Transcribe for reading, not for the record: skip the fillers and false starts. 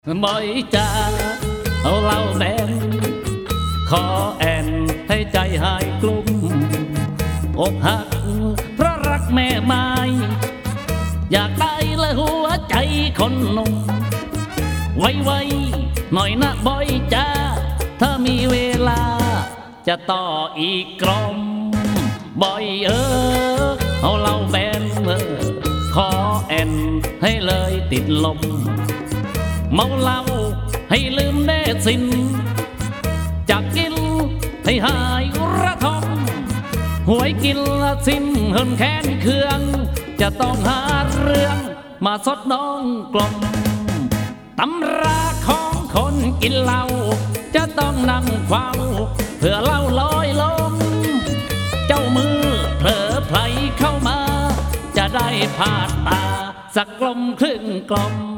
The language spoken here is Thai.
บ่อยจ้าเอาเหล้าแดงขอแอนให้ใจหายกลุ้มอกหักเพราะรักแม่ไม้อยากได้และหัวใจคนหนุ่มไวๆหน่อยนะบ่อยจ้าถ้ามีเวลาจะต่ออีกกลมบ่อยเอาเหล้าแบนขอแอนให้เลยติดลมเมาเหล้าให้ลืมแน่สิ้นจากกินให้หายระทมหวยกินละสิ้นเหินแค้นเคืองจะต้องหาเรื่องมาสดน้องกลมตำราของคนกินเหล้าจะต้องนั่งเฝ้าเพื่อเหล้าลอยลมเจ้ามือเผลอไผลเข้ามาจะได้พาดตาสักกลมครึ่งกลม